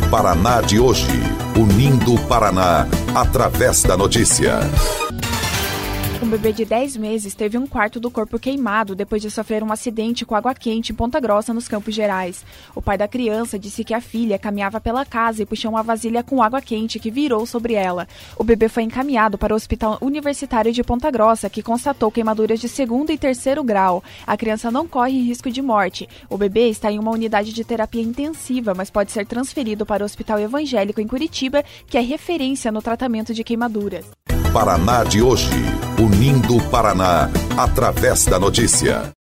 Paraná de hoje, unindo o Paraná através da notícia. Um bebê de 10 meses teve um quarto do corpo queimado depois de sofrer um acidente com água quente em Ponta Grossa, nos Campos Gerais. O pai da criança disse que a filha caminhava pela casa e puxou uma vasilha com água quente que virou sobre ela. O bebê foi encaminhado para o Hospital Universitário de Ponta Grossa, que constatou queimaduras de 2º e 3º grau. A criança não corre risco de morte. O bebê está em uma unidade de terapia intensiva, mas pode ser transferido para o Hospital Evangélico em Curitiba, que é referência no tratamento de queimaduras. Paraná de hoje, unindo o Paraná através da notícia.